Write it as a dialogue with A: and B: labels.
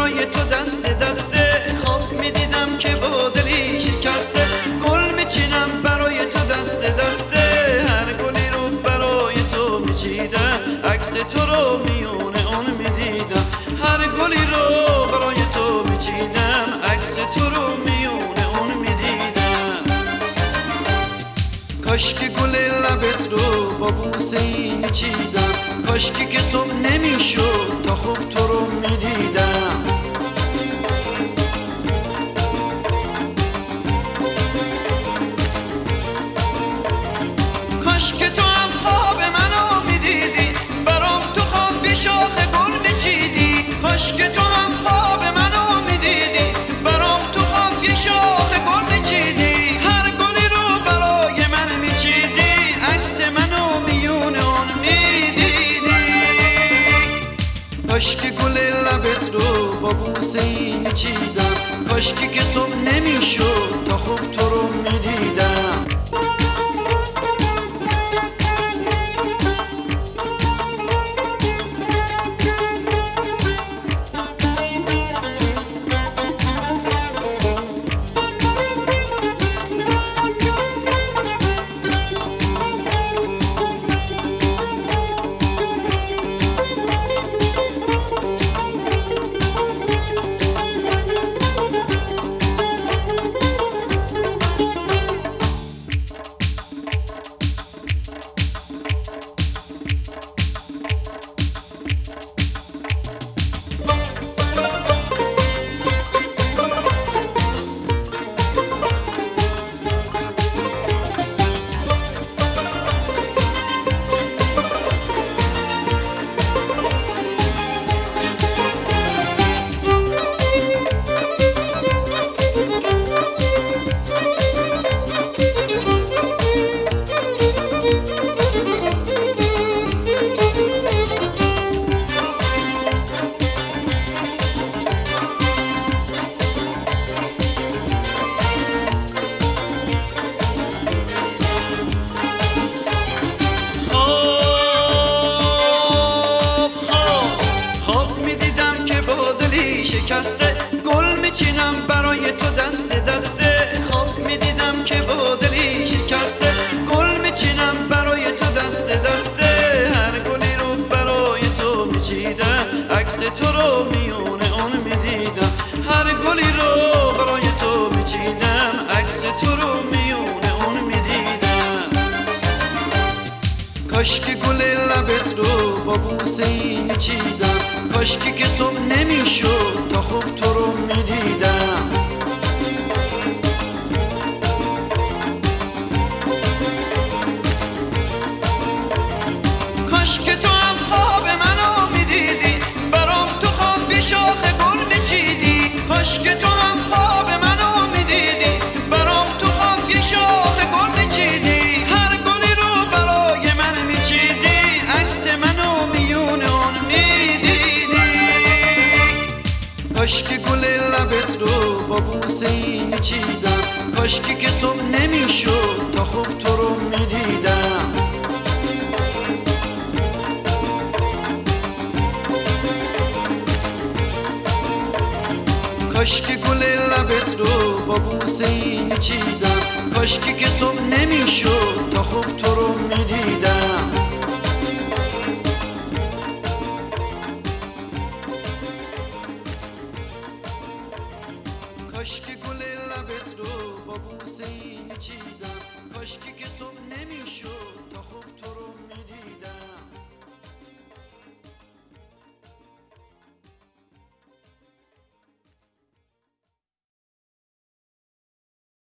A: برای تو دسته دسته، خواب میدیدم که با دلی شکسته. گل میچینم برای تو دسته دسته، هر گلی رو برای تو میچیدم، عکس تو رو میونه اون میدیدم. هر گلی رو برای تو میچیدم، عکس تو رو میونه اون میدیدم. کاشکی گل لبت رو با بوسه ای میچیدم، کاشکی که صبح نمیشد تا خوب تو رو میدیدم. کاشکی تو هم خواب منو میدیدی، برام تو خواب شاخ گل میچیدی. کاشکی تو هم خواب منو میدیدی، برام تو خواب شاخ گل میچیدی. هر گلی رو برای من میچیدی، عکس منو میون اون میدیدی. کاشکی گل لبت رو با بوسه ای میچیدم، کاشکی که صبح نمیشد تا خوب تو رو میدیدم. شکسته، گل میچینم برای تو دسته دسته. خواب میدیدم که با دلی شکسته، گل میچینم برای تو دسته دسته. هر گلی رو برای تو میچیدم، عکس تو رو میونه اون میدیدم. هر گلی رو برای تو میچیدم، عکس تو رو میونه اون میدیدم. کاشکی گل لبت رو با بوسه ای میچیدم، کاشکی که صبح نمیشد تا خوب تو رو میدیدم. کاشکی تو هم خواب منو میدیدی، برام تو خواب شاخ گل میچیدی. کاشکی تو هم خواب منو میدیدی، برام تو خواب شاخ گل میچیدی. هر گلی رو برای من میچیدی، عکس منو میون اون میدیدی. کاشکی گل لبت رو با بوسه ای میچیدم، کاشکی که صبح نمیشد تا خوب تو رو میدیدم. کاشکی گل لبت رو با بوسه ای میچیدم، کاشکی که صبح نمیشد تا خوب تو رو میدیدم. کاشکی گل لبت رو با بوسه ای میچیدم، کاشکی که صبح نمیشد تا